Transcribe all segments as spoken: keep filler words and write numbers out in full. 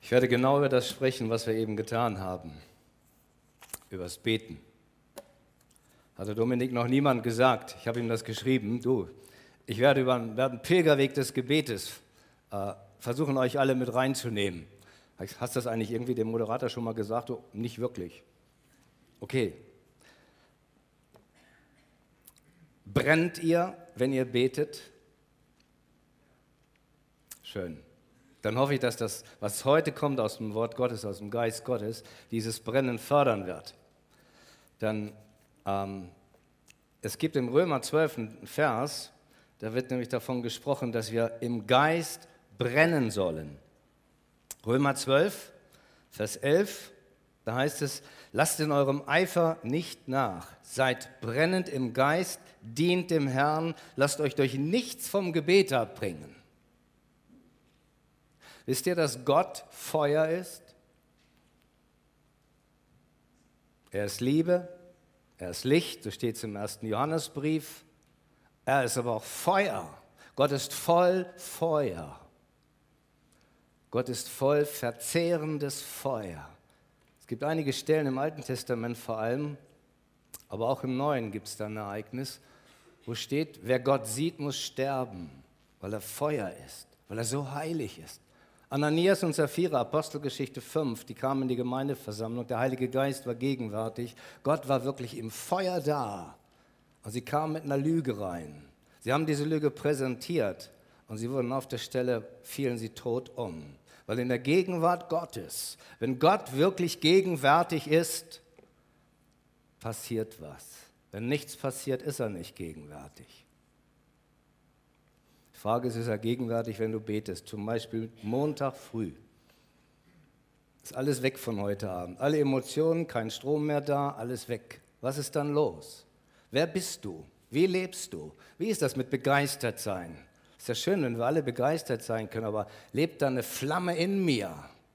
Ich werde genau über das sprechen, was wir eben getan haben, über das Beten. Hatte Dominik noch niemand gesagt, ich habe ihm das geschrieben, du, ich werde über einen, werde einen Pilgerweg des Gebetes äh, versuchen, euch alle mit reinzunehmen. Hast du das eigentlich irgendwie dem Moderator schon mal gesagt? Oh, nicht wirklich. Okay. Brennt ihr, wenn ihr betet? Schön. Dann hoffe ich, dass das, was heute kommt aus dem Wort Gottes, aus dem Geist Gottes, dieses Brennen fördern wird. Dann, ähm, es gibt im Römer zwölf einen Vers, da wird nämlich davon gesprochen, dass wir im Geist brennen sollen. Römer zwölf, Vers elf, da heißt es, lasst in eurem Eifer nicht nach, seid brennend im Geist, dient dem Herrn, lasst euch durch nichts vom Gebet abbringen. Wisst ihr, dass Gott Feuer ist? Er ist Liebe, er ist Licht, so steht es im ersten Johannesbrief. Er ist aber auch Feuer. Gott ist voll Feuer. Gott ist voll verzehrendes Feuer. Es gibt einige Stellen im Alten Testament vor allem, aber auch im Neuen gibt es da ein Ereignis, wo steht, wer Gott sieht, muss sterben, weil er Feuer ist, weil er so heilig ist. Ananias und Sapphira, Apostelgeschichte fünf, die kamen in die Gemeindeversammlung, der Heilige Geist war gegenwärtig, Gott war wirklich im Feuer da und sie kamen mit einer Lüge rein. Sie haben diese Lüge präsentiert und sie wurden auf der Stelle, fielen sie tot um. Weil in der Gegenwart Gottes, wenn Gott wirklich gegenwärtig ist, passiert was. Wenn nichts passiert, ist er nicht gegenwärtig. Die Frage ist, ist er gegenwärtig, wenn du betest? Zum Beispiel Montag früh. Ist alles weg von heute Abend. Alle Emotionen, kein Strom mehr da, alles weg. Was ist dann los? Wer bist du? Wie lebst du? Wie ist das mit begeistert sein? Ist ja schön, wenn wir alle begeistert sein können, aber lebt da eine Flamme in mir?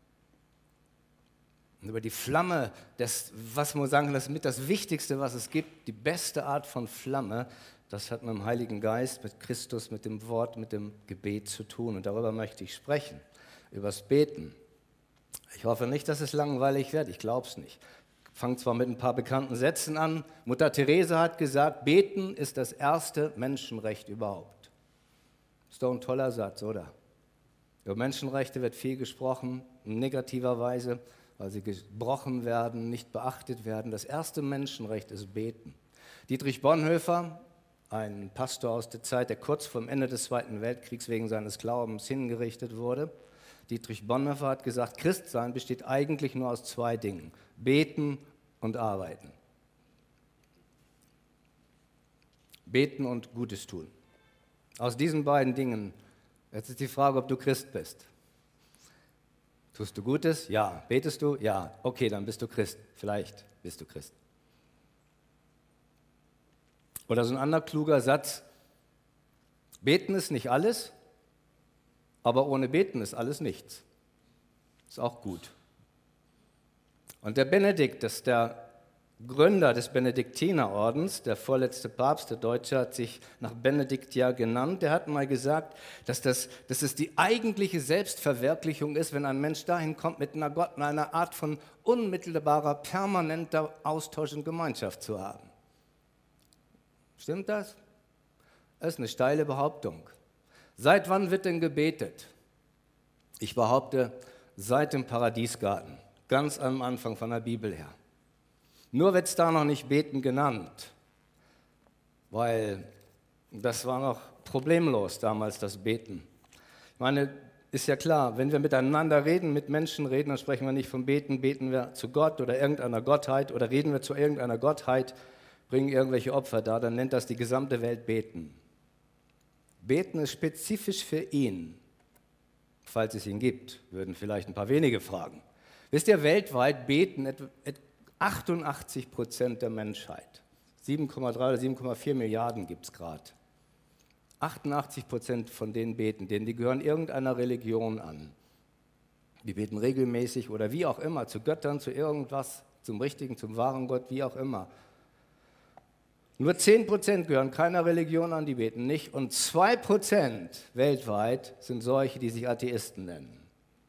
Und über die Flamme, das, was man sagen kann, das ist mit das Wichtigste, was es gibt, die beste Art von Flamme, das hat mit dem Heiligen Geist, mit Christus, mit dem Wort, mit dem Gebet zu tun. Und darüber möchte ich sprechen, über das Beten. Ich hoffe nicht, dass es langweilig wird, ich glaube es nicht. Ich fange zwar mit ein paar bekannten Sätzen an. Mutter Teresa hat gesagt, Beten ist das erste Menschenrecht überhaupt. Ist doch ein toller Satz, oder? Über Menschenrechte wird viel gesprochen, in negativer Weise, weil sie gebrochen werden, nicht beachtet werden. Das erste Menschenrecht ist Beten. Dietrich Bonhoeffer, ein Pastor aus der Zeit, der kurz vor dem Ende des Zweiten Weltkriegs wegen seines Glaubens hingerichtet wurde. Dietrich Bonhoeffer hat gesagt, Christsein besteht eigentlich nur aus zwei Dingen, Beten und Arbeiten. Beten und Gutes tun. Aus diesen beiden Dingen, jetzt ist die Frage, ob du Christ bist. Tust du Gutes? Ja. Betest du? Ja. Okay, dann bist du Christ. Vielleicht bist du Christ. Oder so ein anderer kluger Satz, Beten ist nicht alles, aber ohne Beten ist alles nichts. Ist auch gut. Und der Benedikt, das ist der Gründer des Benediktinerordens, der vorletzte Papst, der Deutsche, hat sich nach Benedikt ja genannt. Der hat mal gesagt, dass, das, dass es die eigentliche Selbstverwirklichung ist, wenn ein Mensch dahin kommt, mit einer Gott, mit einer Art von unmittelbarer, permanenter Austausch und Gemeinschaft zu haben. Stimmt das? Das ist eine steile Behauptung. Seit wann wird denn gebetet? Ich behaupte, seit dem Paradiesgarten, ganz am Anfang von der Bibel her. Nur wird es da noch nicht Beten genannt, weil das war noch problemlos damals, das Beten. Ich meine, ist ja klar, wenn wir miteinander reden, mit Menschen reden, dann sprechen wir nicht vom Beten, beten wir zu Gott oder irgendeiner Gottheit oder reden wir zu irgendeiner Gottheit, bringen irgendwelche Opfer da, dann nennt das die gesamte Welt Beten. Beten ist spezifisch für ihn, falls es ihn gibt, würden vielleicht ein paar wenige fragen. Wisst ihr, weltweit beten etwa achtundachtzig Prozent der Menschheit. sieben Komma drei oder sieben Komma vier Milliarden gibt es gerade. achtundachtzig Prozent von denen beten, denen die gehören irgendeiner Religion an. Die beten regelmäßig oder wie auch immer, zu Göttern, zu irgendwas, zum richtigen, zum wahren Gott, wie auch immer. Nur zehn Prozent gehören keiner Religion an, die beten nicht. Und zwei Prozent weltweit sind solche, die sich Atheisten nennen.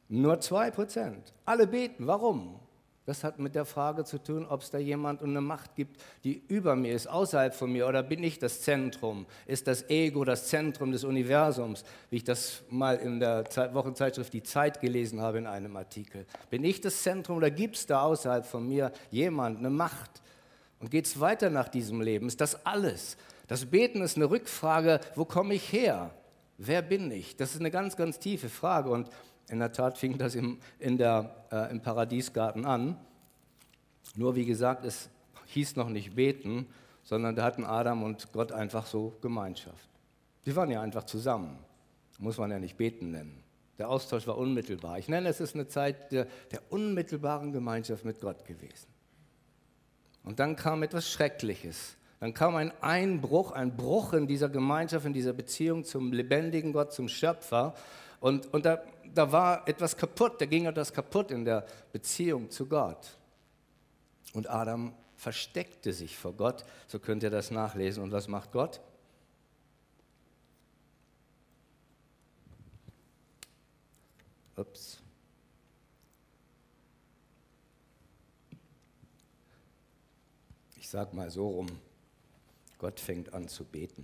Nur zwei Prozent. Alle beten. Warum? Das hat mit der Frage zu tun, ob es da jemand und eine Macht gibt, die über mir ist, außerhalb von mir, oder bin ich das Zentrum? Ist das Ego das Zentrum des Universums, wie ich das mal in der Wochenzeitschrift Die Zeit gelesen habe in einem Artikel? Bin ich das Zentrum oder gibt es da außerhalb von mir jemand, eine Macht? Und geht es weiter nach diesem Leben? Ist das alles? Das Beten ist eine Rückfrage, wo komme ich her? Wer bin ich? Das ist eine ganz, ganz tiefe Frage und in der Tat fing das im, in der, äh, im Paradiesgarten an. Nur wie gesagt, es hieß noch nicht beten, sondern da hatten Adam und Gott einfach so Gemeinschaft. Die waren ja einfach zusammen. Muss man ja nicht beten nennen. Der Austausch war unmittelbar. Ich nenne es, es ist eine Zeit der, der unmittelbaren Gemeinschaft mit Gott gewesen. Und dann kam etwas Schreckliches. Dann kam ein Einbruch, ein Bruch in dieser Gemeinschaft, in dieser Beziehung zum lebendigen Gott, zum Schöpfer. Und, und da, da war etwas kaputt, da ging etwas kaputt in der Beziehung zu Gott. Und Adam versteckte sich vor Gott, so könnt ihr das nachlesen. Und was macht Gott? Ups. Ich sage mal so rum, Gott fängt an zu beten.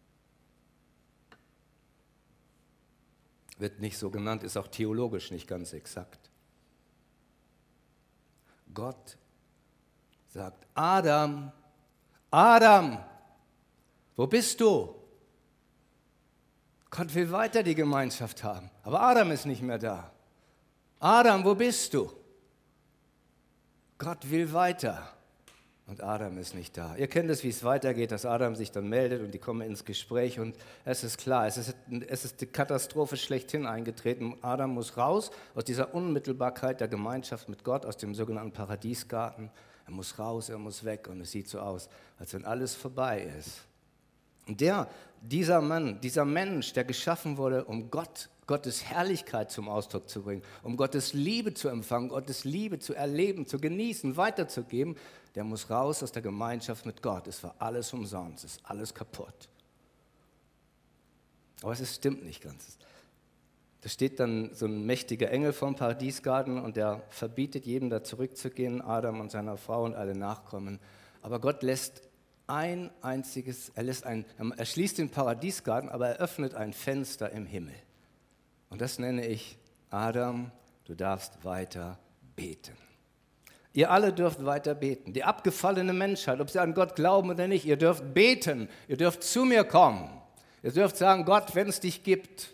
Wird nicht so genannt, ist auch theologisch nicht ganz exakt. Gott sagt, Adam, Adam, wo bist du? Gott will weiter die Gemeinschaft haben, aber Adam ist nicht mehr da. Adam, wo bist du? Gott will weiter. Und Adam ist nicht da. Ihr kennt es, wie es weitergeht, dass Adam sich dann meldet und die kommen ins Gespräch und es ist klar, es ist, es ist die Katastrophe schlechthin eingetreten. Adam muss raus aus dieser Unmittelbarkeit der Gemeinschaft mit Gott, aus dem sogenannten Paradiesgarten. Er muss raus, er muss weg und es sieht so aus, als wenn alles vorbei ist. Und der, dieser Mann, dieser Mensch, der geschaffen wurde, um Gott, Gottes Herrlichkeit zum Ausdruck zu bringen, um Gottes Liebe zu empfangen, Gottes Liebe zu erleben, zu genießen, weiterzugeben, der muss raus aus der Gemeinschaft mit Gott. Es war alles umsonst, es ist alles kaputt. Aber es ist, stimmt nicht ganz. Da steht dann so ein mächtiger Engel vom Paradiesgarten und der verbietet jedem da zurückzugehen, Adam und seiner Frau und alle Nachkommen. Aber Gott lässt ein einziges, er, lässt ein, er schließt den Paradiesgarten, aber er öffnet ein Fenster im Himmel. Und das nenne ich, Adam, du darfst weiter beten. Ihr alle dürft weiter beten. Die abgefallene Menschheit, ob sie an Gott glauben oder nicht, ihr dürft beten. Ihr dürft zu mir kommen. Ihr dürft sagen, Gott, wenn es dich gibt.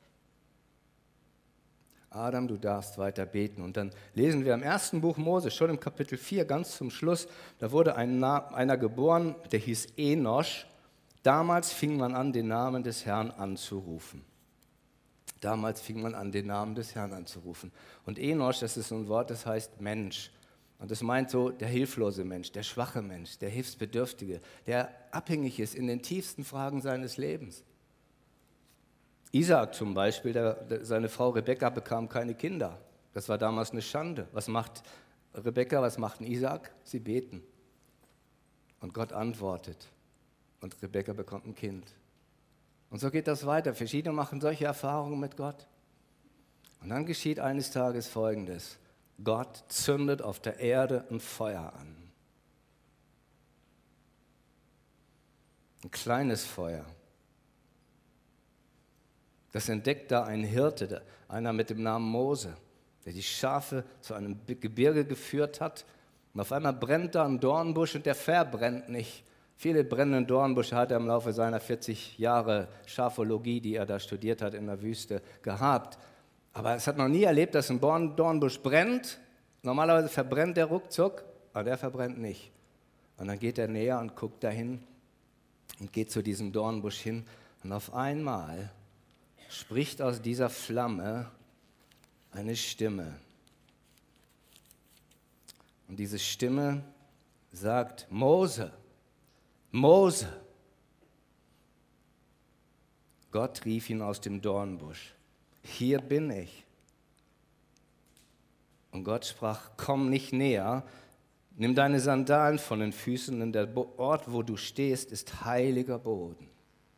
Adam, du darfst weiter beten. Und dann lesen wir im ersten Buch Mose, schon im Kapitel vier, ganz zum Schluss, da wurde ein Na- einer geboren, der hieß Enosch. Damals fing man an, den Namen des Herrn anzurufen. Damals fing man an, den Namen des Herrn anzurufen. Und Enosch, das ist so ein Wort, das heißt Mensch. Und das meint so der hilflose Mensch, der schwache Mensch, der Hilfsbedürftige, der abhängig ist in den tiefsten Fragen seines Lebens. Isaak zum Beispiel, der, der, seine Frau Rebekka bekam keine Kinder. Das war damals eine Schande. Was macht Rebekka, was macht ein Isaak? Sie beten. Und Gott antwortet. Und Rebekka bekommt ein Kind. Und so geht das weiter. Verschiedene machen solche Erfahrungen mit Gott. Und dann geschieht eines Tages Folgendes. Gott zündet auf der Erde ein Feuer an. Ein kleines Feuer. Das entdeckt da ein Hirte, einer mit dem Namen Mose, der die Schafe zu einem Gebirge geführt hat. Und auf einmal brennt da ein Dornbusch und der verbrennt nicht. Viele brennende Dornbusche hat er im Laufe seiner vierzig Jahre Schafologie, die er da studiert hat in der Wüste, gehabt. Aber es hat noch nie erlebt, dass ein Dornbusch brennt. Normalerweise verbrennt der ruckzuck, aber der verbrennt nicht. Und dann geht er näher und guckt dahin und geht zu diesem Dornbusch hin. Und auf einmal spricht aus dieser Flamme eine Stimme. Und diese Stimme sagt, Mose, Mose. Gott rief ihn aus dem Dornbusch. Hier bin ich. Und Gott sprach, komm nicht näher, nimm deine Sandalen von den Füßen, denn der Ort, wo du stehst, ist heiliger Boden.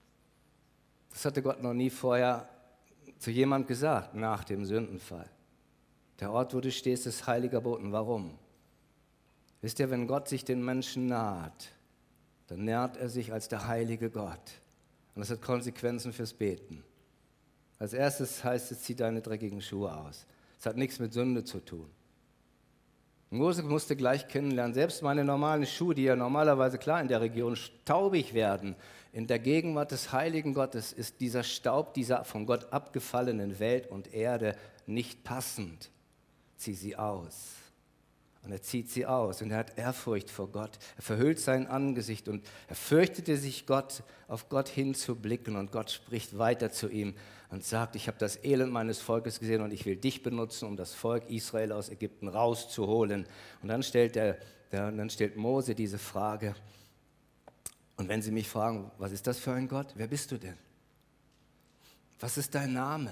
Das hatte Gott noch nie vorher zu jemandem gesagt, nach dem Sündenfall. Der Ort, wo du stehst, ist heiliger Boden. Warum? Wisst ihr, wenn Gott sich den Menschen naht, dann nährt er sich als der heilige Gott. Und das hat Konsequenzen fürs Beten. Als erstes heißt es, zieh deine dreckigen Schuhe aus. Das hat nichts mit Sünde zu tun. Mose musste gleich kennenlernen, selbst meine normalen Schuhe, die ja normalerweise klar in der Region staubig werden, in der Gegenwart des heiligen Gottes ist dieser Staub dieser von Gott abgefallenen Welt und Erde nicht passend. Zieh sie aus. Und er zieht sie aus und er hat Ehrfurcht vor Gott. Er verhüllt sein Angesicht und er fürchtete sich, Gott, auf Gott hinzublicken. Und Gott spricht weiter zu ihm und sagt, ich habe das Elend meines Volkes gesehen und ich will dich benutzen, um das Volk Israel aus Ägypten rauszuholen. Und dann stellt, der, der, dann stellt Mose diese Frage. Und wenn sie mich fragen, was ist das für ein Gott? Wer bist du denn? Was ist dein Name?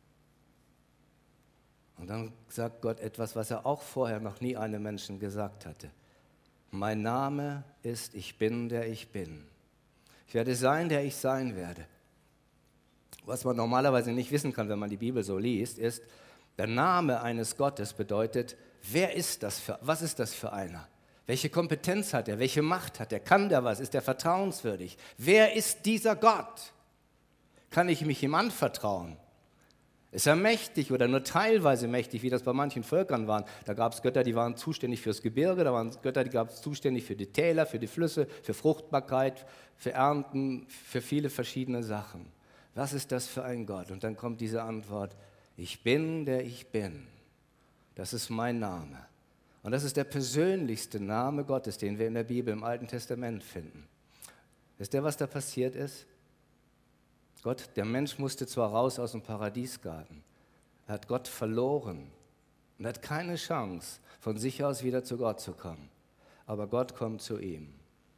Und dann sagt Gott etwas, was er auch vorher noch nie einem Menschen gesagt hatte. Mein Name ist, ich bin, der ich bin. Ich werde sein, der ich sein werde. Was man normalerweise nicht wissen kann, wenn man die Bibel so liest, ist, der Name eines Gottes bedeutet, wer ist das für, was ist das für einer? Welche Kompetenz hat er? Welche Macht hat er? Kann der was? Ist er vertrauenswürdig? Wer ist dieser Gott? Kann ich mich ihm anvertrauen? Ist er mächtig oder nur teilweise mächtig, wie das bei manchen Völkern waren? Da gab es Götter, die waren zuständig fürs Gebirge, da waren Götter, die gab es zuständig für die Täler, für die Flüsse, für Fruchtbarkeit, für Ernten, für viele verschiedene Sachen. Was ist das für ein Gott? Und dann kommt diese Antwort, ich bin, der ich bin. Das ist mein Name. Und das ist der persönlichste Name Gottes, den wir in der Bibel im Alten Testament finden. Wisst ihr, was da passiert ist? Gott, der Mensch musste zwar raus aus dem Paradiesgarten, er hat Gott verloren und hat keine Chance, von sich aus wieder zu Gott zu kommen. Aber Gott kommt zu ihm.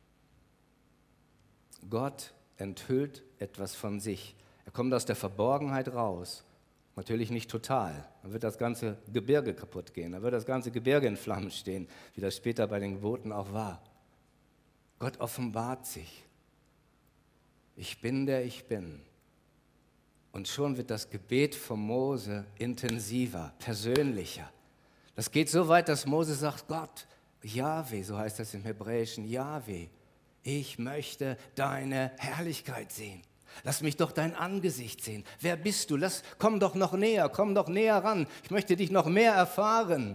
Gott enthüllt etwas von sich. Er kommt aus der Verborgenheit raus. Natürlich nicht total. Dann wird das ganze Gebirge kaputt gehen. Dann wird das ganze Gebirge in Flammen stehen, wie das später bei den Geboten auch war. Gott offenbart sich. Ich bin, der ich bin. Und schon wird das Gebet von Mose intensiver, persönlicher. Das geht so weit, dass Mose sagt, Gott, Jahwe, so heißt das im Hebräischen, Jahwe, ich möchte deine Herrlichkeit sehen. Lass mich doch dein Angesicht sehen. Wer bist du? Lass, komm doch noch näher, komm doch näher ran. Ich möchte dich noch mehr erfahren.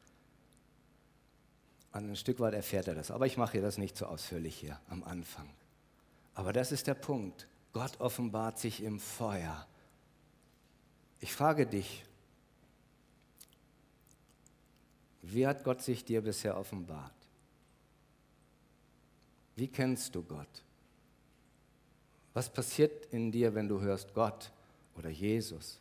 Und ein Stück weit erfährt er das, aber ich mache das nicht so ausführlich hier am Anfang. Aber das ist der Punkt. Gott offenbart sich im Feuer. Ich frage dich, wie hat Gott sich dir bisher offenbart? Wie kennst du Gott? Was passiert in dir, wenn du hörst Gott oder Jesus?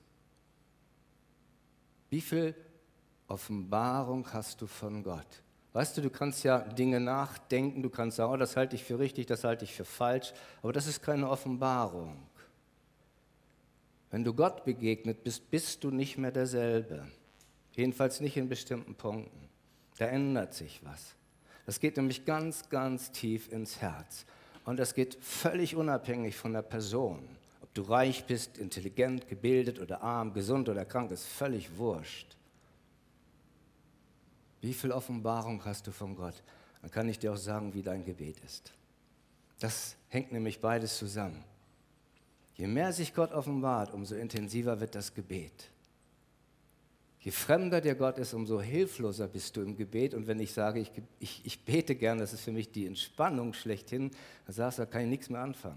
Wie viel Offenbarung hast du von Gott? Weißt du, du kannst ja Dinge nachdenken, du kannst sagen, oh, das halte ich für richtig, das halte ich für falsch, aber das ist keine Offenbarung. Wenn du Gott begegnet bist, bist du nicht mehr derselbe. Jedenfalls nicht in bestimmten Punkten. Da ändert sich was. Das geht nämlich ganz, ganz tief ins Herz. Und das geht völlig unabhängig von der Person. Ob du reich bist, intelligent, gebildet oder arm, gesund oder krank, ist völlig wurscht. Wie viel Offenbarung hast du von Gott? Dann kann ich dir auch sagen, wie dein Gebet ist. Das hängt nämlich beides zusammen. Je mehr sich Gott offenbart, umso intensiver wird das Gebet. Je fremder dir Gott ist, umso hilfloser bist du im Gebet. Und wenn ich sage, ich, ich, ich bete gern, das ist für mich die Entspannung schlechthin, dann sagst du, da kann ich nichts mehr anfangen.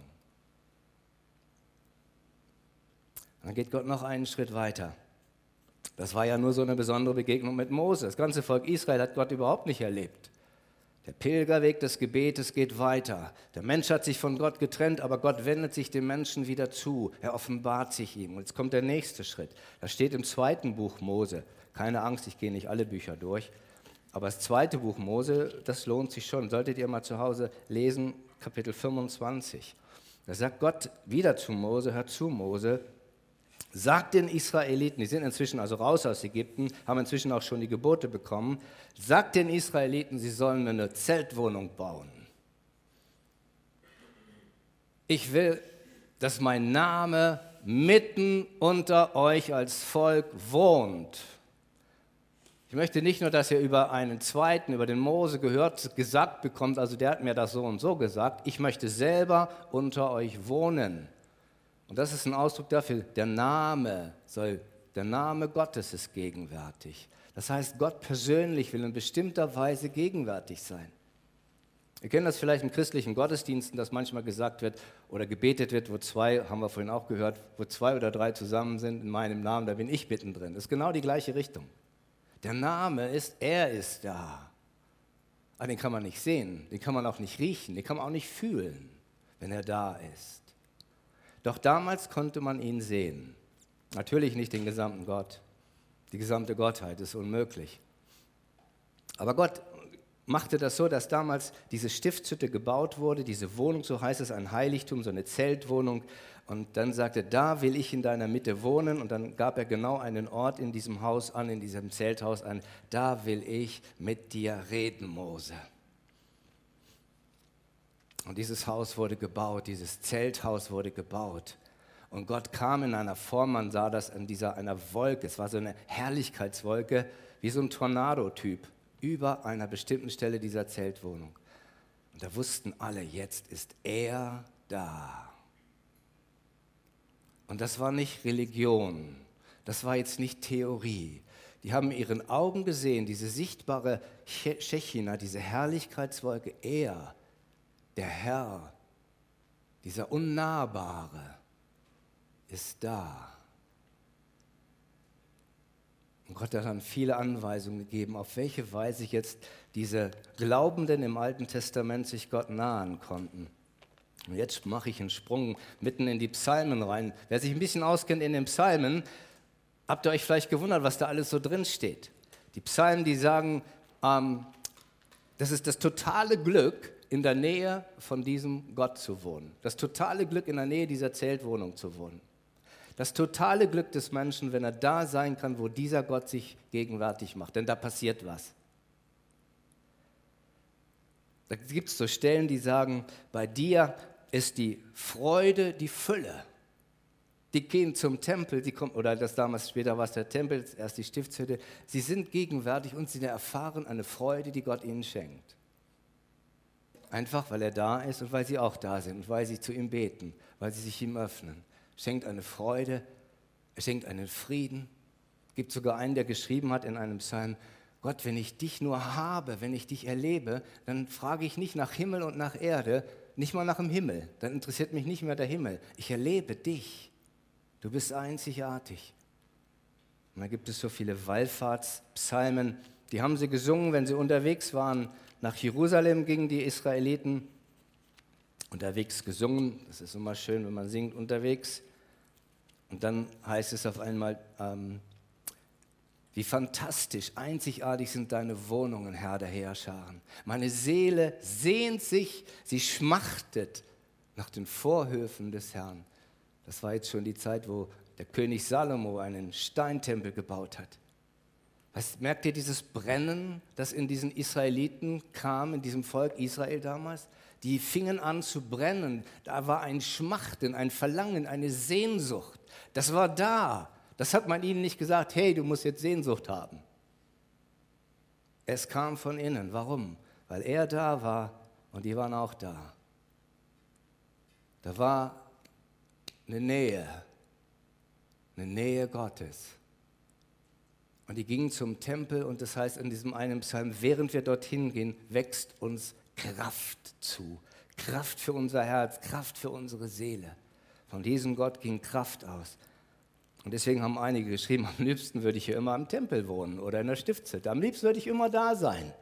Dann geht Gott noch einen Schritt weiter. Das war ja nur so eine besondere Begegnung mit Mose. Das ganze Volk Israel hat Gott überhaupt nicht erlebt. Der Pilgerweg des Gebetes geht weiter. Der Mensch hat sich von Gott getrennt, aber Gott wendet sich dem Menschen wieder zu. Er offenbart sich ihm. Und jetzt kommt der nächste Schritt. Das steht im zweiten Buch Mose. Keine Angst, ich gehe nicht alle Bücher durch. Aber das zweite Buch Mose, das lohnt sich schon. Solltet ihr mal zu Hause lesen, Kapitel fünfundzwanzig. Da sagt Gott wieder zu Mose, hör zu Mose, sagt den Israeliten, die sind inzwischen also raus aus Ägypten, haben inzwischen auch schon die Gebote bekommen, sagt den Israeliten, sie sollen mir eine Zeltwohnung bauen. Ich will, dass mein Name mitten unter euch als Volk wohnt. Ich möchte nicht nur, dass ihr über einen zweiten, über den Mose gehört, gesagt bekommt, also der hat mir das so und so gesagt, ich möchte selber unter euch wohnen. Und das ist ein Ausdruck dafür, der Name soll, der Name Gottes ist gegenwärtig. Das heißt, Gott persönlich will in bestimmter Weise gegenwärtig sein. Ihr kennt das vielleicht in christlichen Gottesdiensten, dass manchmal gesagt wird oder gebetet wird, wo zwei, haben wir vorhin auch gehört, wo zwei oder drei zusammen sind in meinem Namen, da bin ich mittendrin. Das ist genau die gleiche Richtung. Der Name ist, er ist da. Aber den kann man nicht sehen, den kann man auch nicht riechen, den kann man auch nicht fühlen, wenn er da ist. Doch damals konnte man ihn sehen. Natürlich nicht den gesamten Gott, die gesamte Gottheit ist unmöglich. Aber Gott machte das so, dass damals diese Stiftshütte gebaut wurde, diese Wohnung, so heißt es, ein Heiligtum, so eine Zeltwohnung. Und dann sagte er, da will ich in deiner Mitte wohnen. Und dann gab er genau einen Ort in diesem Haus an, in diesem Zelthaus an. Da will ich mit dir reden, Mose. Und dieses Haus wurde gebaut, dieses Zelthaus wurde gebaut. Und Gott kam in einer Form, man sah das in dieser einer Wolke, es war so eine Herrlichkeitswolke, wie so ein Tornado-Typ, über einer bestimmten Stelle dieser Zeltwohnung. Und da wussten alle, jetzt ist er da. Und das war nicht Religion, das war jetzt nicht Theorie. Die haben in ihren Augen gesehen, diese sichtbare Schechina, diese Herrlichkeitswolke, er, der Herr, dieser Unnahbare, ist da. Und Gott hat dann viele Anweisungen gegeben, auf welche Weise jetzt diese Glaubenden im Alten Testament sich Gott nahen konnten. Und jetzt mache ich einen Sprung mitten in die Psalmen rein. Wer sich ein bisschen auskennt in den Psalmen, habt ihr euch vielleicht gewundert, was da alles so drin steht. Die Psalmen, die sagen, ähm, das ist das totale Glück, in der Nähe von diesem Gott zu wohnen. Das totale Glück, in der Nähe dieser Zeltwohnung zu wohnen. Das totale Glück des Menschen, wenn er da sein kann, wo dieser Gott sich gegenwärtig macht. Denn da passiert was. Da gibt es so Stellen, die sagen, bei dir ist die Freude die Fülle. Die gehen zum Tempel, die kommen, oder das damals später war es der Tempel, erst die Stiftshütte. Sie sind gegenwärtig und sie erfahren eine Freude, die Gott ihnen schenkt. Einfach, weil er da ist und weil sie auch da sind und weil sie zu ihm beten, weil sie sich ihm öffnen. Schenkt eine Freude, er schenkt einen Frieden. Es gibt sogar einen, der geschrieben hat in einem Psalm, Gott, wenn ich dich nur habe, wenn ich dich erlebe, dann frage ich nicht nach Himmel und nach Erde, nicht mal nach dem Himmel. Dann interessiert mich nicht mehr der Himmel. Ich erlebe dich. Du bist einzigartig. Und da gibt es so viele Wallfahrtspsalmen, die haben sie gesungen, wenn sie unterwegs waren. Nach Jerusalem gingen die Israeliten, unterwegs gesungen. Das ist immer schön, wenn man singt unterwegs. Und dann heißt es auf einmal, ähm, wie fantastisch, einzigartig sind deine Wohnungen, Herr der Heerscharen. Meine Seele sehnt sich, sie schmachtet nach den Vorhöfen des Herrn. Das war jetzt schon die Zeit, wo der König Salomo einen Steintempel gebaut hat. Was, merkt ihr dieses Brennen, das in diesen Israeliten kam, in diesem Volk Israel damals? Die fingen an zu brennen. Da war ein Schmachten, ein Verlangen, eine Sehnsucht. Das war da. Das hat man ihnen nicht gesagt, hey, du musst jetzt Sehnsucht haben. Es kam von innen. Warum? Weil er da war und die waren auch da. Da war eine Nähe, eine Nähe Gottes. Und die gingen zum Tempel und das heißt in diesem einen Psalm, während wir dorthin gehen, wächst uns Kraft zu. Kraft für unser Herz, Kraft für unsere Seele. Von diesem Gott ging Kraft aus. Und deswegen haben einige geschrieben, am liebsten würde ich hier immer am Tempel wohnen oder in der Stiftshütte. Am liebsten würde ich immer da sein.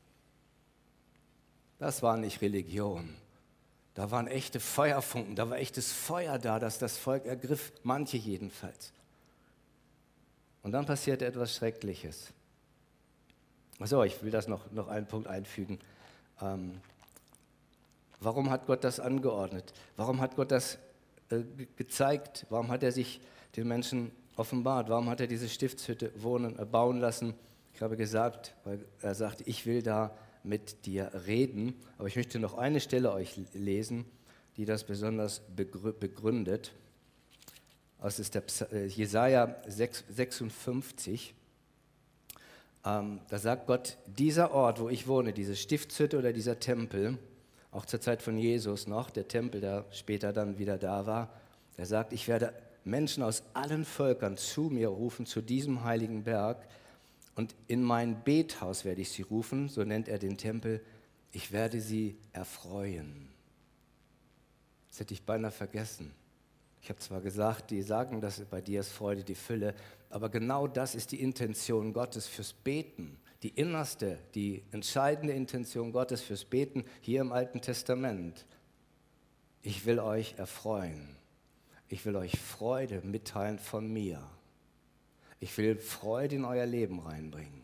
Das war nicht Religion. Da waren echte Feuerfunken, da war echtes Feuer da, das das Volk ergriff, manche jedenfalls. Und dann passierte etwas Schreckliches. Achso, ich will das noch, noch einen Punkt einfügen. Ähm, warum hat Gott das angeordnet? Warum hat Gott das äh, gezeigt? Warum hat er sich den Menschen offenbart? Warum hat er diese Stiftshütte wohnen, äh, bauen lassen? Ich habe gesagt, weil er sagte, ich will da mit dir reden. Aber ich möchte noch eine Stelle euch lesen, die das besonders begründet. Das ist der Jesaja sechsundfünfzig. ähm, da sagt Gott, dieser Ort, wo ich wohne, diese Stiftshütte oder dieser Tempel, auch zur Zeit von Jesus noch, der Tempel, der später dann wieder da war, er sagt, ich werde Menschen aus allen Völkern zu mir rufen, zu diesem heiligen Berg, und in mein Bethaus werde ich sie rufen, so nennt er den Tempel, ich werde sie erfreuen. Das hätte ich beinahe vergessen. Ich habe zwar gesagt, die sagen, dass bei dir ist Freude die Fülle, aber genau das ist die Intention Gottes fürs Beten. Die innerste, die entscheidende Intention Gottes fürs Beten hier im Alten Testament. Ich will euch erfreuen. Ich will euch Freude mitteilen von mir. Ich will Freude in euer Leben reinbringen.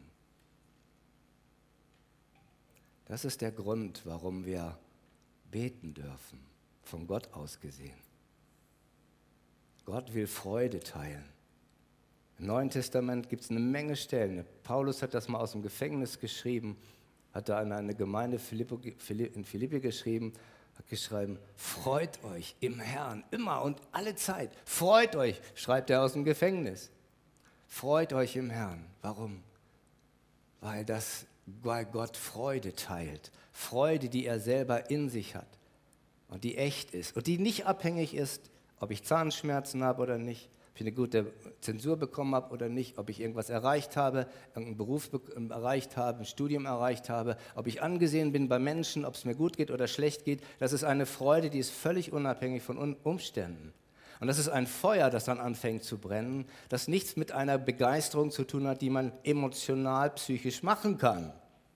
Das ist der Grund, warum wir beten dürfen, von Gott aus gesehen. Gott will Freude teilen. Im Neuen Testament gibt es eine Menge Stellen. Paulus hat das mal aus dem Gefängnis geschrieben, hat da an eine Gemeinde in Philippi geschrieben, hat geschrieben, freut euch im Herrn, immer und alle Zeit. Freut euch, schreibt er aus dem Gefängnis. Freut euch im Herrn. Warum? Weil, das, weil Gott Freude teilt. Freude, die er selber in sich hat und die echt ist und die nicht abhängig ist, ob ich Zahnschmerzen habe oder nicht, ob ich eine gute Zensur bekommen habe oder nicht, ob ich irgendwas erreicht habe, irgendeinen Beruf erreicht habe, ein Studium erreicht habe, ob ich angesehen bin bei Menschen, ob es mir gut geht oder schlecht geht. Das ist eine Freude, die ist völlig unabhängig von Umständen. Und das ist ein Feuer, das dann anfängt zu brennen, das nichts mit einer Begeisterung zu tun hat, die man emotional, psychisch machen kann.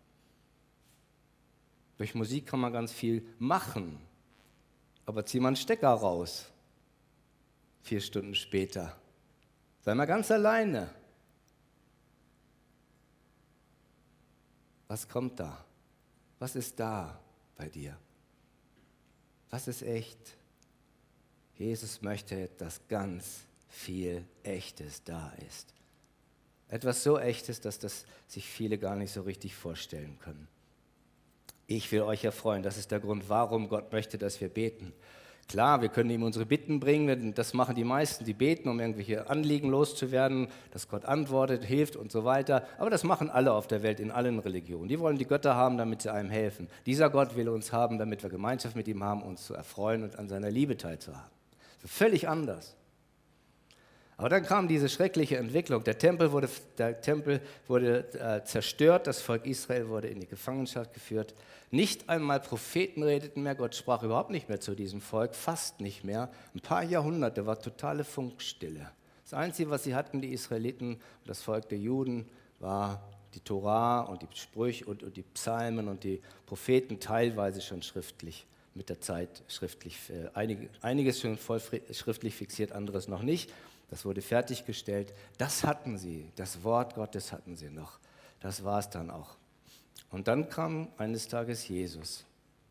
Durch Musik kann man ganz viel machen, aber zieh mal einen Stecker raus. Vier Stunden später. Sei mal ganz alleine. Was kommt da? Was ist da bei dir? Was ist echt? Jesus möchte, dass ganz viel Echtes da ist. Etwas so Echtes, dass das sich viele gar nicht so richtig vorstellen können. Ich will euch erfreuen. Das ist der Grund, warum Gott möchte, dass wir beten. Klar, wir können ihm unsere Bitten bringen, das machen die meisten, die beten, um irgendwelche Anliegen loszuwerden, dass Gott antwortet, hilft und so weiter. Aber das machen alle auf der Welt, in allen Religionen. Die wollen die Götter haben, damit sie einem helfen. Dieser Gott will uns haben, damit wir Gemeinschaft mit ihm haben, uns zu erfreuen und an seiner Liebe teilzuhaben. Völlig anders. Aber dann kam diese schreckliche Entwicklung. Der Tempel wurde, der Tempel wurde äh, zerstört, das Volk Israel wurde in die Gefangenschaft geführt. Nicht einmal Propheten redeten mehr, Gott sprach überhaupt nicht mehr zu diesem Volk, fast nicht mehr. Ein paar Jahrhunderte war totale Funkstille. Das Einzige, was sie hatten, die Israeliten und das Volk der Juden, war die Torah und die Sprüche und, und die Psalmen und die Propheten, teilweise schon schriftlich, mit der Zeit schriftlich, äh, einig, einiges schon voll schriftlich fixiert, anderes noch nicht. Das wurde fertiggestellt. Das hatten sie, das Wort Gottes hatten sie noch. Das war es dann auch. Und dann kam eines Tages Jesus.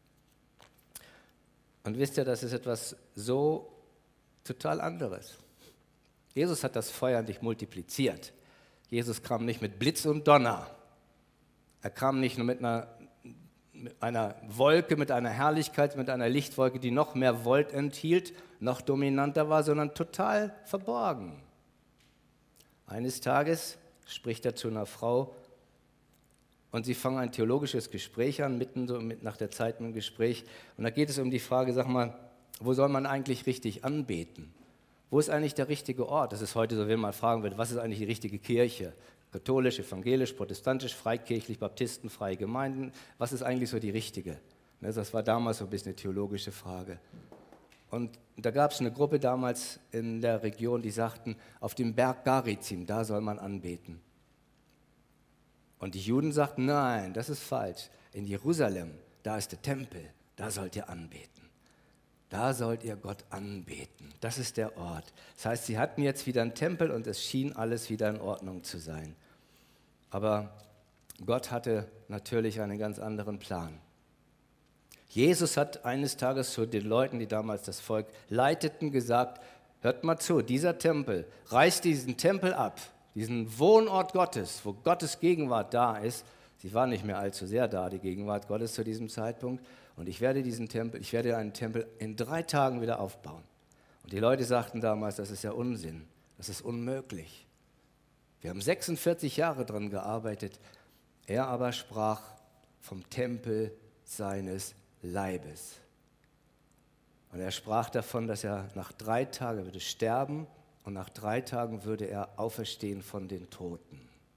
Und wisst ihr, das ist etwas so total anderes. Jesus hat das Feuer nicht multipliziert. Jesus kam nicht mit Blitz und Donner. Er kam nicht nur mit einer, mit einer Wolke, mit einer Herrlichkeit, mit einer Lichtwolke, die noch mehr Volt enthielt, noch dominanter war, sondern total verborgen. Eines Tages spricht er zu einer Frau und sie fangen ein theologisches Gespräch an, mitten so mit nach der Zeit im Gespräch. Und da geht es um die Frage, sag mal, wo soll man eigentlich richtig anbeten? Wo ist eigentlich der richtige Ort? Das ist heute so, wenn man fragen würde, was ist eigentlich die richtige Kirche? Katholisch, evangelisch, protestantisch, freikirchlich, Baptisten, freie Gemeinden. Was ist eigentlich so die richtige? Das war damals so ein bisschen eine theologische Frage. Und da gab es eine Gruppe damals in der Region, die sagten, auf dem Berg Garizim, da soll man anbeten. Und die Juden sagten, nein, das ist falsch. In Jerusalem, da ist der Tempel, da sollt ihr anbeten. Da sollt ihr Gott anbeten. Das ist der Ort. Das heißt, sie hatten jetzt wieder einen Tempel und es schien alles wieder in Ordnung zu sein. Aber Gott hatte natürlich einen ganz anderen Plan. Jesus hat eines Tages zu den Leuten, die damals das Volk leiteten, gesagt, hört mal zu, dieser Tempel, reißt diesen Tempel ab, diesen Wohnort Gottes, wo Gottes Gegenwart da ist. Sie war nicht mehr allzu sehr da, die Gegenwart Gottes zu diesem Zeitpunkt. Und ich werde diesen Tempel, ich werde einen Tempel in drei Tagen wieder aufbauen. Und die Leute sagten damals, das ist ja Unsinn, das ist unmöglich. Wir haben sechsundvierzig Jahre daran gearbeitet. Er aber sprach vom Tempel seines Leibes. Und er sprach davon, dass er nach drei Tagen würde sterben und nach drei Tagen würde er auferstehen von den Toten.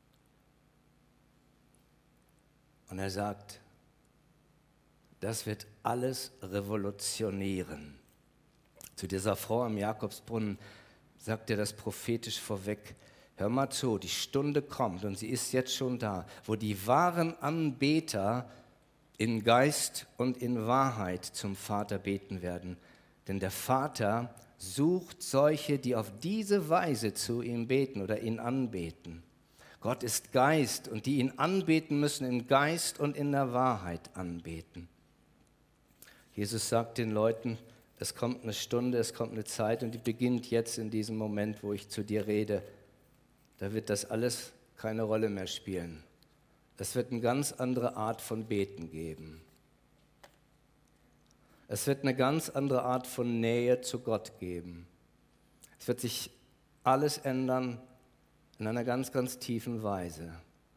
Und er sagt, das wird alles revolutionieren. Zu dieser Frau am Jakobsbrunnen sagt er das prophetisch vorweg. Hör mal zu, die Stunde kommt und sie ist jetzt schon da, wo die wahren Anbeter in Geist und in Wahrheit zum Vater beten werden. Denn der Vater sucht solche, die auf diese Weise zu ihm beten oder ihn anbeten. Gott ist Geist und die ihn anbeten müssen in Geist und in der Wahrheit anbeten. Jesus sagt den Leuten, es kommt eine Stunde, es kommt eine Zeit und die beginnt jetzt in diesem Moment, wo ich zu dir rede. Da wird das alles keine Rolle mehr spielen. Es wird eine ganz andere Art von Beten geben. Es wird eine ganz andere Art von Nähe zu Gott geben. Es wird sich alles ändern in einer ganz, ganz tiefen Weise.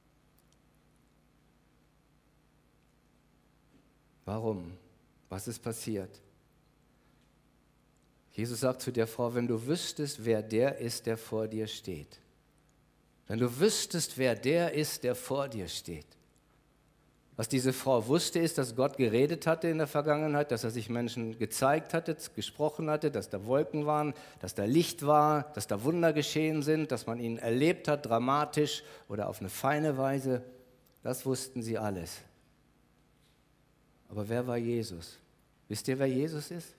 Warum? Was ist passiert? Jesus sagt zu der Frau, wenn du wüsstest, wer der ist, der vor dir steht. Wenn du wüsstest, wer der ist, der vor dir steht. Was diese Frau wusste, ist, dass Gott geredet hatte in der Vergangenheit, dass er sich Menschen gezeigt hatte, gesprochen hatte, dass da Wolken waren, dass da Licht war, dass da Wunder geschehen sind, dass man ihn erlebt hat, dramatisch oder auf eine feine Weise. Das wussten sie alles. Aber wer war Jesus? Wisst ihr, wer Jesus ist?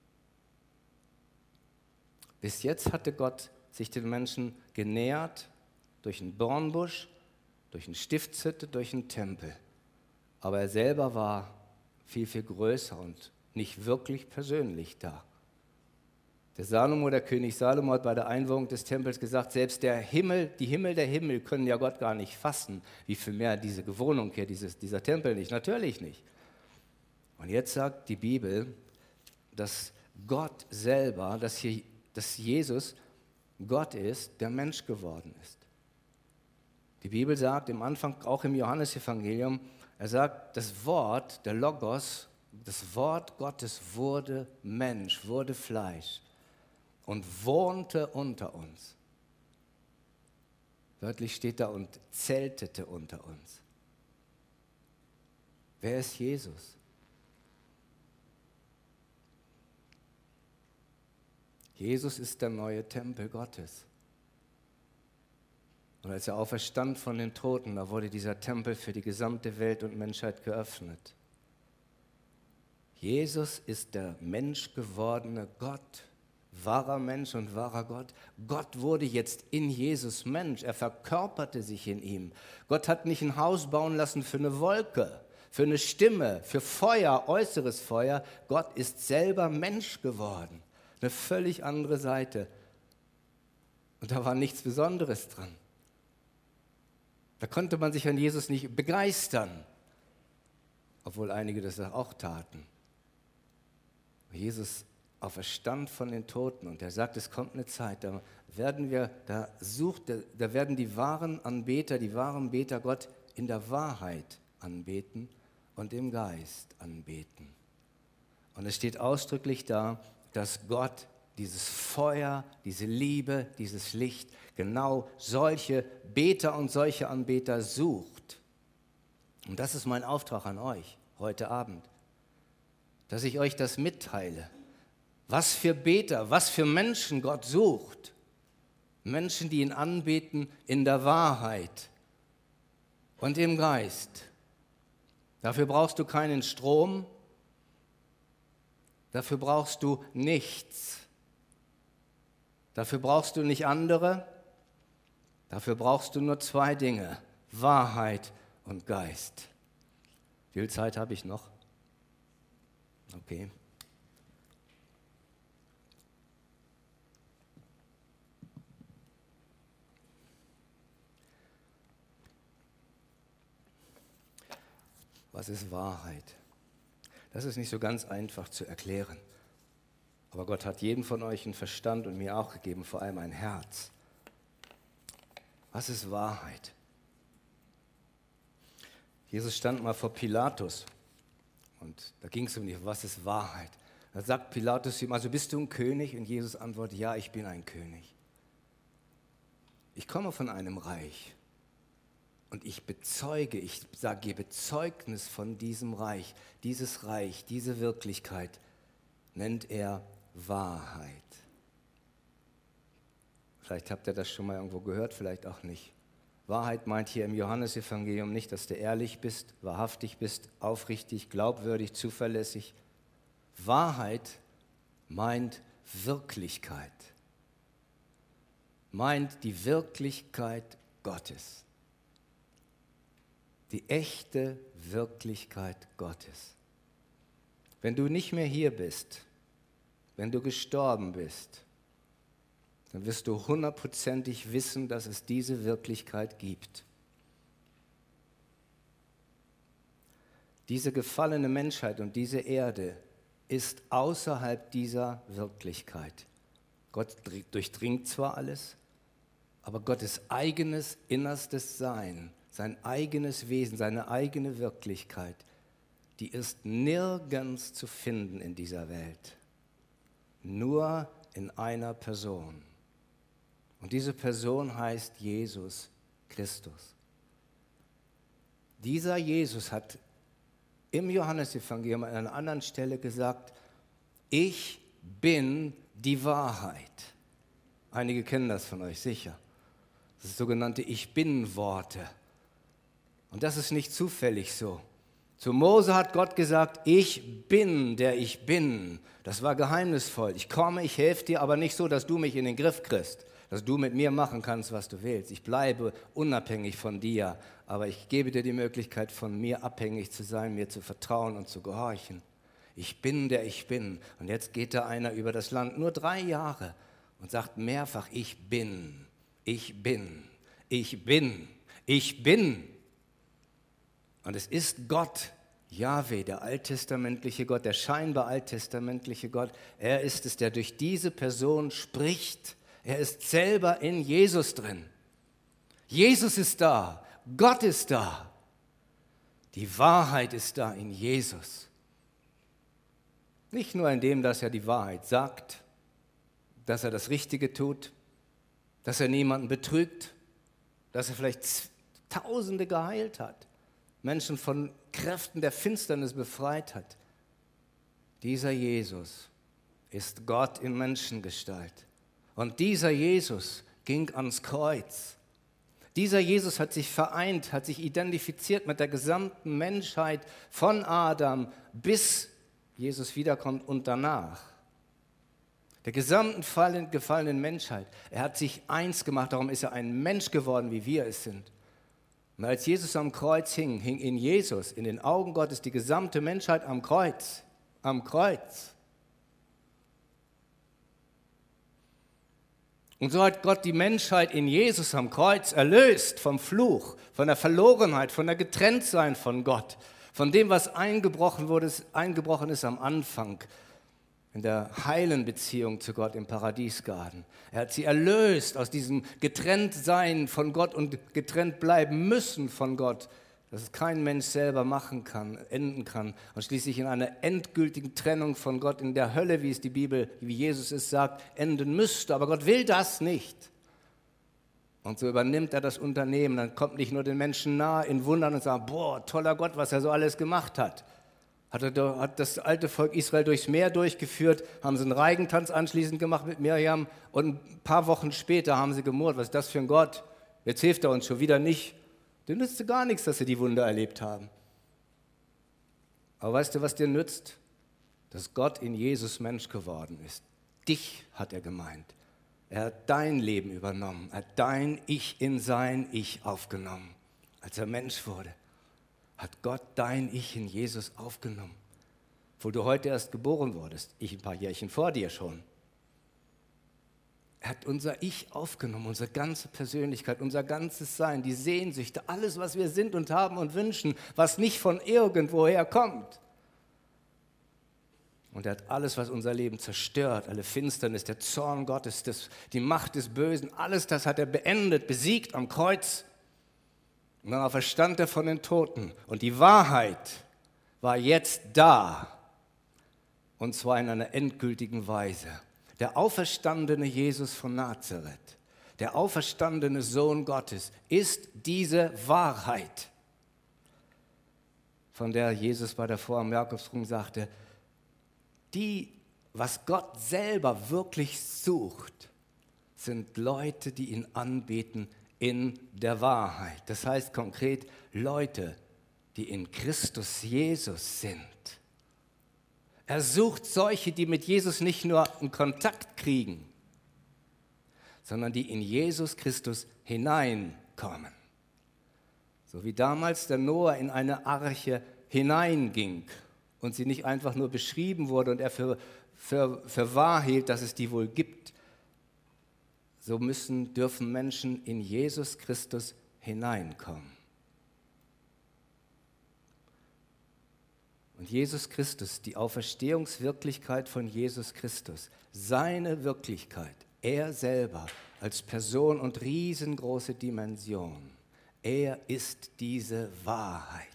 Bis jetzt hatte Gott sich den Menschen genähert durch einen Dornbusch, durch eine Stiftshütte, durch einen Tempel. Aber er selber war viel, viel größer und nicht wirklich persönlich da. Der Salomo, der König Salomo, hat bei der Einweihung des Tempels gesagt, selbst der Himmel, die Himmel der Himmel können ja Gott gar nicht fassen. Wie viel mehr diese Wohnung hier, dieses, dieser Tempel nicht? Natürlich nicht. Und jetzt sagt die Bibel, dass Gott selber, dass, hier, dass Jesus Gott ist, der Mensch geworden ist. Die Bibel sagt im Anfang, auch im Johannesevangelium, er sagt, das Wort, der Logos, das Wort Gottes wurde Mensch, wurde Fleisch und wohnte unter uns. Wörtlich steht da und zeltete unter uns. Wer ist Jesus? Jesus ist der neue Tempel Gottes. Und als er auferstand von den Toten, da wurde dieser Tempel für die gesamte Welt und Menschheit geöffnet. Jesus ist der menschgewordene Gott, wahrer Mensch und wahrer Gott. Gott wurde jetzt in Jesus Mensch, er verkörperte sich in ihm. Gott hat nicht ein Haus bauen lassen für eine Wolke, für eine Stimme, für Feuer, äußeres Feuer. Gott ist selber Mensch geworden, eine völlig andere Seite. Und da war nichts Besonderes dran. Da konnte man sich an Jesus nicht begeistern, obwohl einige das auch taten. Jesus auferstand von den Toten und er sagt, es kommt eine Zeit, da werden wir, da sucht, da, da werden die wahren Anbeter, die wahren Beter Gott in der Wahrheit anbeten und im Geist anbeten. Und es steht ausdrücklich da, dass Gott dieses Feuer, diese Liebe, dieses Licht, genau solche Beter und solche Anbeter sucht. Und das ist mein Auftrag an euch heute Abend, dass ich euch das mitteile. Was für Beter, was für Menschen Gott sucht. Menschen, die ihn anbeten in der Wahrheit und im Geist. Dafür brauchst du keinen Strom, dafür brauchst du nichts. Dafür brauchst du nicht andere, dafür brauchst du nur zwei Dinge, Wahrheit und Geist. Wie viel Zeit habe ich noch? Okay. Was ist Wahrheit? Das ist nicht so ganz einfach zu erklären. Aber Gott hat jedem von euch einen Verstand und mir auch gegeben, vor allem ein Herz. Was ist Wahrheit? Jesus stand mal vor Pilatus und da ging es um die, was ist Wahrheit? Da sagt Pilatus ihm, also bist du ein König? Und Jesus antwortet, ja, ich bin ein König. Ich komme von einem Reich und ich bezeuge, ich sage, gebe Zeugnis von diesem Reich. Dieses Reich, diese Wirklichkeit nennt er Wahrheit. Vielleicht habt ihr das schon mal irgendwo gehört, vielleicht auch nicht. Wahrheit meint hier im Johannesevangelium nicht, dass du ehrlich bist, wahrhaftig bist, aufrichtig, glaubwürdig, zuverlässig. Wahrheit meint Wirklichkeit, meint die Wirklichkeit Gottes, die echte Wirklichkeit Gottes. Wenn du nicht mehr hier bist, wenn du gestorben bist, dann wirst du hundertprozentig wissen, dass es diese Wirklichkeit gibt. Diese gefallene Menschheit und diese Erde ist außerhalb dieser Wirklichkeit. Gott durchdringt zwar alles, aber Gottes eigenes innerstes Sein, sein eigenes Wesen, seine eigene Wirklichkeit, die ist nirgends zu finden in dieser Welt. Nur in einer Person. Und diese Person heißt Jesus Christus. Dieser Jesus hat im Johannesevangelium an einer anderen Stelle gesagt, ich bin die Wahrheit. Einige kennen das von euch sicher. Das ist sogenannte Ich-Bin-Worte. Und das ist nicht zufällig so. Zu Mose hat Gott gesagt, ich bin, der ich bin. Das war geheimnisvoll. Ich komme, ich helfe dir, aber nicht so, dass du mich in den Griff kriegst, dass du mit mir machen kannst, was du willst. Ich bleibe unabhängig von dir, aber ich gebe dir die Möglichkeit, von mir abhängig zu sein, mir zu vertrauen und zu gehorchen. Ich bin, der ich bin. Und jetzt geht da einer über das Land, nur drei Jahre, und sagt mehrfach, ich bin, ich bin, ich bin, ich bin. Und es ist Gott, Jahwe, der alttestamentliche Gott, der scheinbar alttestamentliche Gott. Er ist es, der durch diese Person spricht. Er ist selber in Jesus drin. Jesus ist da, Gott ist da. Die Wahrheit ist da in Jesus. Nicht nur in dem, dass er die Wahrheit sagt, dass er das Richtige tut, dass er niemanden betrügt, dass er vielleicht Tausende geheilt hat, Menschen von Kräften der Finsternis befreit hat. Dieser Jesus ist Gott in Menschengestalt. Und dieser Jesus ging ans Kreuz. Dieser Jesus hat sich vereint, hat sich identifiziert mit der gesamten Menschheit von Adam bis Jesus wiederkommt und danach. Der gesamten gefallenen Menschheit. Er hat sich eins gemacht, darum ist er ein Mensch geworden, wie wir es sind. Und als Jesus am Kreuz hing, hing in Jesus, in den Augen Gottes, die gesamte Menschheit am Kreuz. Am Kreuz. Und so hat Gott die Menschheit in Jesus am Kreuz erlöst vom Fluch, von der Verlorenheit, von der Getrenntsein von Gott, von dem, was eingebrochen wurde, eingebrochen ist am Anfang, in der heilen Beziehung zu Gott im Paradiesgarten. Er hat sie erlöst aus diesem Getrenntsein von Gott und getrennt bleiben müssen von Gott, dass es kein Mensch selber machen kann, enden kann und schließlich in einer endgültigen Trennung von Gott in der Hölle, wie es die Bibel, wie Jesus es sagt, enden müsste. Aber Gott will das nicht. Und so übernimmt er das Unternehmen. Dann kommt nicht nur den Menschen nahe in Wundern und sagt, boah, toller Gott, was er so alles gemacht hat. Hat, er, hat das alte Volk Israel durchs Meer durchgeführt, haben sie einen Reigentanz anschließend gemacht mit Mirjam und ein paar Wochen später haben sie gemurrt, was ist das für ein Gott? Jetzt hilft er uns schon wieder nicht. Dir nützt gar nichts, dass sie die Wunder erlebt haben. Aber weißt du, was dir nützt? Dass Gott in Jesus Mensch geworden ist. Dich hat er gemeint. Er hat dein Leben übernommen. Er hat dein Ich in sein Ich aufgenommen. Als er Mensch wurde, hat Gott dein Ich in Jesus aufgenommen. Wo du heute erst geboren wurdest. Ich ein paar Jährchen vor dir schon. Er hat unser Ich aufgenommen, unsere ganze Persönlichkeit, unser ganzes Sein, die Sehnsüchte, alles, was wir sind und haben und wünschen, was nicht von irgendwoher kommt. Und er hat alles, was unser Leben zerstört, alle Finsternis, der Zorn Gottes, das, die Macht des Bösen, alles das hat er beendet, besiegt am Kreuz. Und dann auferstand er von den Toten. Und die Wahrheit war jetzt da. Und zwar in einer endgültigen Weise. Der auferstandene Jesus von Nazareth, der auferstandene Sohn Gottes, ist diese Wahrheit, von der Jesus bei der Frau am Jakobsbrunnen sagte, die, was Gott selber wirklich sucht, sind Leute, die ihn anbeten in der Wahrheit. Das heißt konkret Leute, die in Christus Jesus sind. Er sucht solche, die mit Jesus nicht nur einen Kontakt kriegen, sondern die in Jesus Christus hineinkommen. So wie damals der Noah in eine Arche hineinging und sie nicht einfach nur beschrieben wurde und er für, für, für wahr hielt, dass es die wohl gibt, so müssen, dürfen Menschen in Jesus Christus hineinkommen. Und Jesus Christus, die Auferstehungswirklichkeit von Jesus Christus, seine Wirklichkeit, er selber als Person und riesengroße Dimension, er ist diese Wahrheit.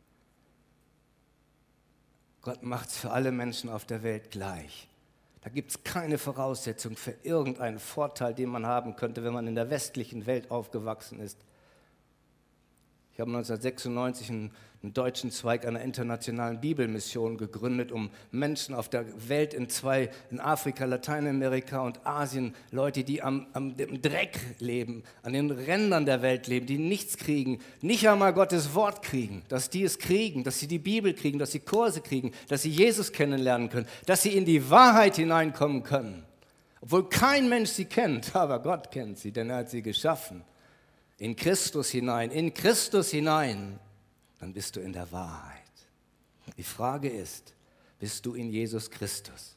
Gott macht es für alle Menschen auf der Welt gleich. Da gibt es keine Voraussetzung für irgendeinen Vorteil, den man haben könnte, wenn man in der westlichen Welt aufgewachsen ist. Ich habe neunzehnhundertsechsundneunzig einen, einen deutschen Zweig einer internationalen Bibelmission gegründet, um Menschen auf der Welt in zwei, in Afrika, Lateinamerika und Asien, Leute, die am, am im Dreck leben, an den Rändern der Welt leben, die nichts kriegen, nicht einmal Gottes Wort kriegen, dass die es kriegen, dass sie die Bibel kriegen, dass sie Kurse kriegen, dass sie Jesus kennenlernen können, dass sie in die Wahrheit hineinkommen können. Obwohl kein Mensch sie kennt, aber Gott kennt sie, denn er hat sie geschaffen. In Christus hinein, in Christus hinein, dann bist du in der Wahrheit. Die Frage ist, bist du in Jesus Christus?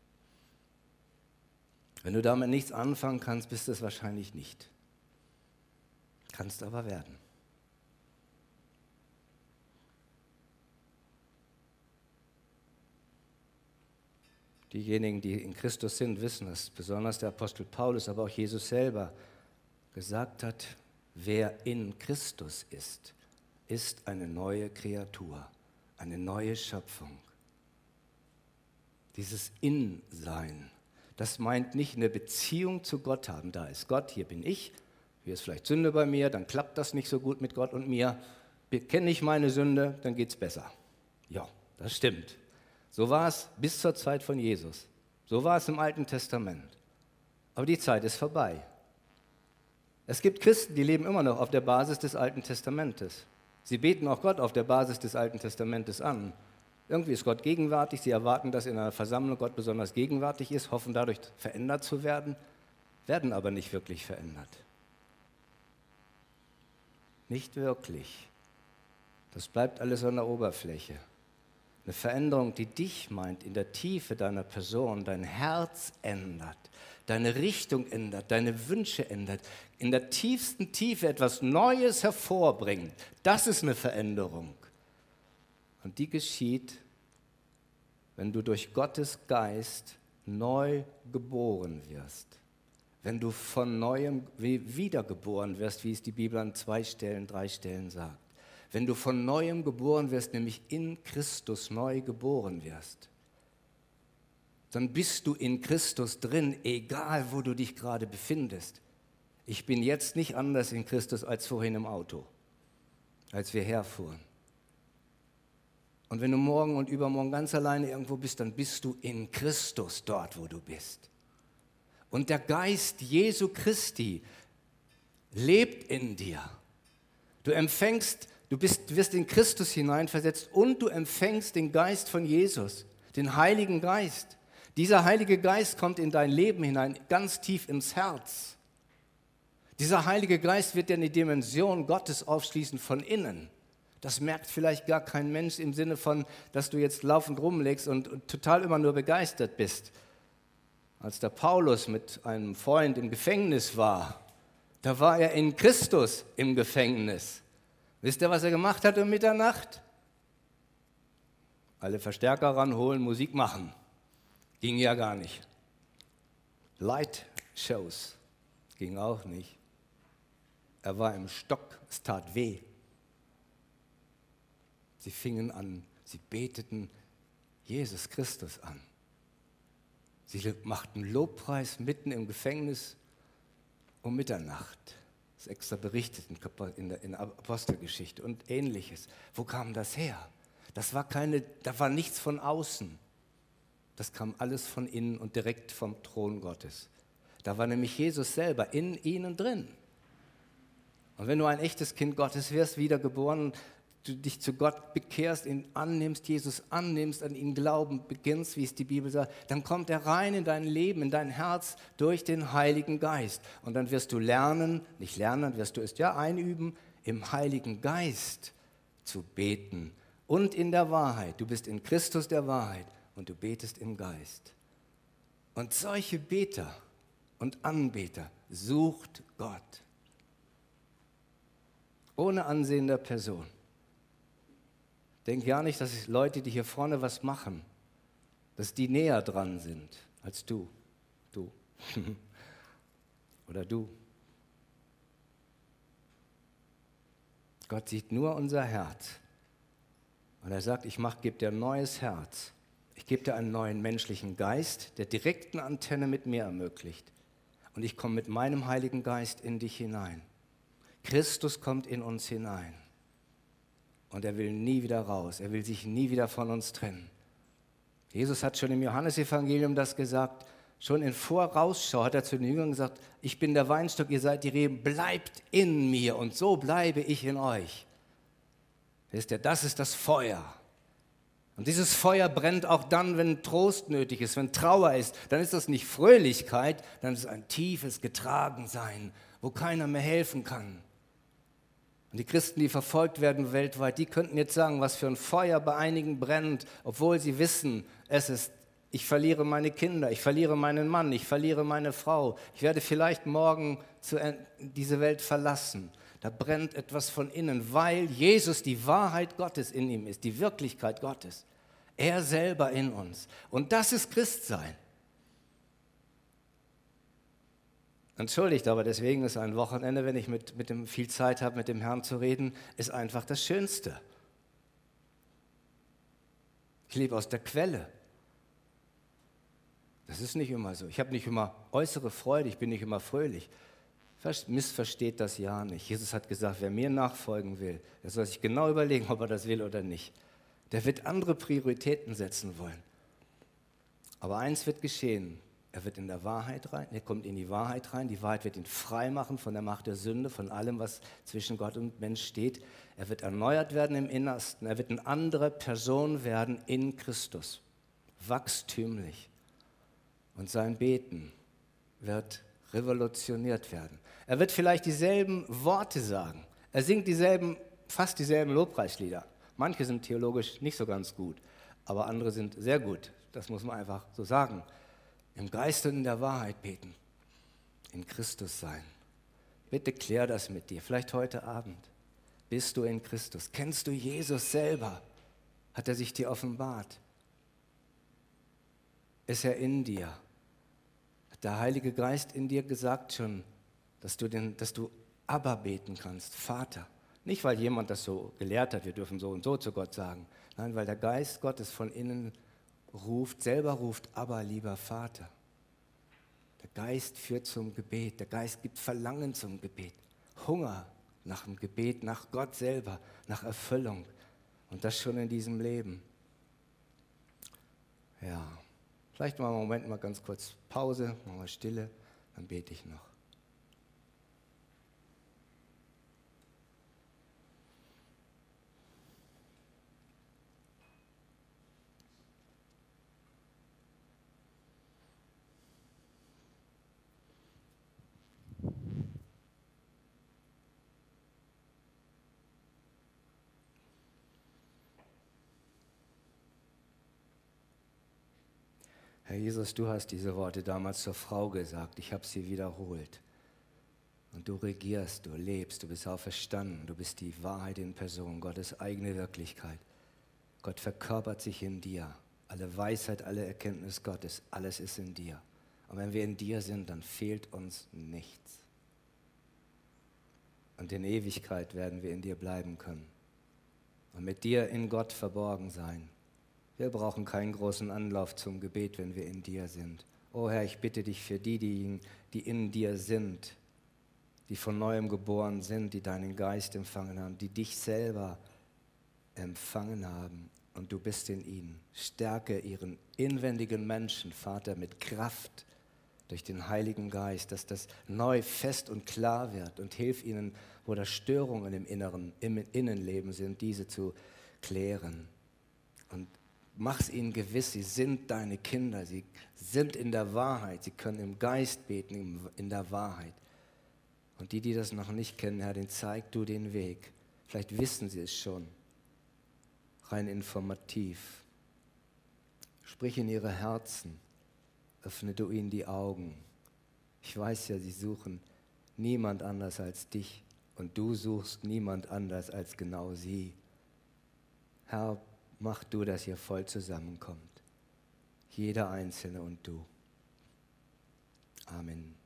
Wenn du damit nichts anfangen kannst, bist du es wahrscheinlich nicht. Kannst aber werden. Diejenigen, die in Christus sind, wissen es, besonders der Apostel Paulus, aber auch Jesus selber gesagt hat, wer in Christus ist, ist eine neue Kreatur, eine neue Schöpfung. Dieses In-Sein, das meint nicht eine Beziehung zu Gott haben. Da ist Gott, hier bin ich, hier ist vielleicht Sünde bei mir, dann klappt das nicht so gut mit Gott und mir. Bekenne ich meine Sünde, dann geht es besser. Ja, das stimmt. So war es bis zur Zeit von Jesus. So war es im Alten Testament. Aber die Zeit ist vorbei. Es gibt Christen, die leben immer noch auf der Basis des Alten Testamentes. Sie beten auch Gott auf der Basis des Alten Testamentes an. Irgendwie ist Gott gegenwärtig, sie erwarten, dass in einer Versammlung Gott besonders gegenwärtig ist, hoffen dadurch verändert zu werden, werden aber nicht wirklich verändert. Nicht wirklich. Das bleibt alles an der Oberfläche. Eine Veränderung, die dich meint, in der Tiefe deiner Person, dein Herz ändert, deine Richtung ändert, deine Wünsche ändert, in der tiefsten Tiefe etwas Neues hervorbringt. Das ist eine Veränderung. Und die geschieht, wenn du durch Gottes Geist neu geboren wirst. Wenn du von Neuem wiedergeboren wirst, wie es die Bibel an zwei Stellen, drei Stellen sagt. Wenn du von Neuem geboren wirst, nämlich in Christus neu geboren wirst, dann bist du in Christus drin, egal wo du dich gerade befindest. Ich bin jetzt nicht anders in Christus als vorhin im Auto, als wir herfuhren. Und wenn du morgen und übermorgen ganz alleine irgendwo bist, dann bist du in Christus dort, wo du bist. Und der Geist Jesu Christi lebt in dir. Du empfängst, du bist, wirst in Christus hineinversetzt und du empfängst den Geist von Jesus, den Heiligen Geist. Dieser Heilige Geist kommt in dein Leben hinein, ganz tief ins Herz. Dieser Heilige Geist wird dir eine Dimension Gottes aufschließen von innen. Das merkt vielleicht gar kein Mensch im Sinne von, dass du jetzt laufend rumlegst und, und total immer nur begeistert bist. Als der Paulus mit einem Freund im Gefängnis war, da war er in Christus im Gefängnis. Wisst ihr, was er gemacht hat um Mitternacht? Alle Verstärker ranholen, Musik machen. Ging ja gar nicht. Light Shows ging auch nicht. Er war im Stock, es tat weh. Sie fingen an, sie beteten Jesus Christus an. Sie machten Lobpreis mitten im Gefängnis um Mitternacht. Das ist extra berichtet in der, in der Apostelgeschichte und Ähnliches. Wo kam das her? Das war keine, da war nichts von außen. Das kam alles von innen und direkt vom Thron Gottes. Da war nämlich Jesus selber in ihnen drin. Und wenn du ein echtes Kind Gottes wirst, wiedergeboren, du dich zu Gott bekehrst, ihn annimmst, Jesus annimmst, an ihn glauben beginnst, wie es die Bibel sagt, dann kommt er rein in dein Leben, in dein Herz durch den Heiligen Geist. Und dann wirst du lernen, nicht lernen, wirst du es ja einüben, im Heiligen Geist zu beten und in der Wahrheit. Du bist in Christus der Wahrheit und du betest im Geist. Und solche Beter und Anbeter sucht Gott. Ohne Ansehen der Person. Denk ja nicht, dass Leute, die hier vorne was machen, dass die näher dran sind als du. Du. Oder du. Gott sieht nur unser Herz. Und er sagt, ich mach, gebe dir ein neues Herz. Ich gebe dir einen neuen menschlichen Geist, der direkten Antenne mit mir ermöglicht. Und ich komme mit meinem Heiligen Geist in dich hinein. Christus kommt in uns hinein. Und er will nie wieder raus. Er will sich nie wieder von uns trennen. Jesus hat schon im Johannesevangelium das gesagt. Schon in Vorausschau hat er zu den Jüngern gesagt, ich bin der Weinstock, ihr seid die Reben, bleibt in mir und so bleibe ich in euch. Wisst ihr, das ist das Feuer. Und dieses Feuer brennt auch dann, wenn Trost nötig ist, wenn Trauer ist. Dann ist das nicht Fröhlichkeit, dann ist es ein tiefes Getragensein, wo keiner mehr helfen kann. Und die Christen, die verfolgt werden weltweit, die könnten jetzt sagen, was für ein Feuer bei einigen brennt, obwohl sie wissen, es ist, ich verliere meine Kinder, ich verliere meinen Mann, ich verliere meine Frau, ich werde vielleicht morgen zu, diese Welt verlassen. Da brennt etwas von innen, weil Jesus die Wahrheit Gottes in ihm ist, die Wirklichkeit Gottes. Er selber in uns. Und das ist Christsein. Entschuldigt, aber deswegen ist ein Wochenende, wenn ich mit, mit dem viel Zeit habe, mit dem Herrn zu reden, ist einfach das Schönste. Ich lebe aus der Quelle. Das ist nicht immer so. Ich habe nicht immer äußere Freude, ich bin nicht immer fröhlich. Missversteht das ja nicht. Jesus hat gesagt, wer mir nachfolgen will, der soll sich genau überlegen, ob er das will oder nicht. Der wird andere Prioritäten setzen wollen. Aber eins wird geschehen. Er wird in der Wahrheit rein, er kommt in die Wahrheit rein, die Wahrheit wird ihn frei machen von der Macht der Sünde, von allem, was zwischen Gott und Mensch steht. Er wird erneuert werden im Innersten, er wird eine andere Person werden in Christus, wachstümlich. Und sein Beten wird revolutioniert werden. Er wird vielleicht dieselben Worte sagen, er singt dieselben, fast dieselben Lobpreislieder. Manche sind theologisch nicht so ganz gut, aber andere sind sehr gut, das muss man einfach so sagen. Im Geist und in der Wahrheit beten, in Christus sein. Bitte klär das mit dir, vielleicht heute Abend. Bist du in Christus? Kennst du Jesus selber? Hat er sich dir offenbart? Ist er in dir? Hat der Heilige Geist in dir gesagt schon, dass du, den, dass du Abba beten kannst, Vater? Nicht, weil jemand das so gelehrt hat, wir dürfen so und so zu Gott sagen. Nein, weil der Geist Gottes von innen ruft, selber ruft, aber lieber Vater. Der Geist führt zum Gebet, der Geist gibt Verlangen zum Gebet, Hunger nach dem Gebet, nach Gott selber, nach Erfüllung und das schon in diesem Leben. Ja, vielleicht mal einen Moment mal ganz kurz Pause, machen wir Stille, dann bete ich noch. Herr Jesus, du hast diese Worte damals zur Frau gesagt, ich habe sie wiederholt. Und du regierst, du lebst, du bist auferstanden, du bist die Wahrheit in Person, Gottes eigene Wirklichkeit. Gott verkörpert sich in dir. Alle Weisheit, alle Erkenntnis Gottes, alles ist in dir. Und wenn wir in dir sind, dann fehlt uns nichts. Und in Ewigkeit werden wir in dir bleiben können. Und mit dir in Gott verborgen sein. Wir brauchen keinen großen Anlauf zum Gebet, wenn wir in dir sind. Oh Herr, ich bitte dich für die, die, die in dir sind, die von neuem geboren sind, die deinen Geist empfangen haben, die dich selber empfangen haben und du bist in ihnen. Stärke ihren inwendigen Menschen, Vater, mit Kraft durch den Heiligen Geist, dass das neu fest und klar wird und hilf ihnen, wo da Störungen im Inneren, im Innenleben sind, diese zu klären. Und mach's ihnen gewiss, sie sind deine Kinder, sie sind in der Wahrheit, sie können im Geist beten, in der Wahrheit. Und die, die das noch nicht kennen, Herr, den zeig du den Weg. Vielleicht wissen sie es schon, rein informativ. Sprich in ihre Herzen, öffne du ihnen die Augen. Ich weiß ja, sie suchen niemand anders als dich und du suchst niemand anders als genau sie. Herr, mach du, dass hier voll zusammenkommt. Jeder Einzelne und du. Amen.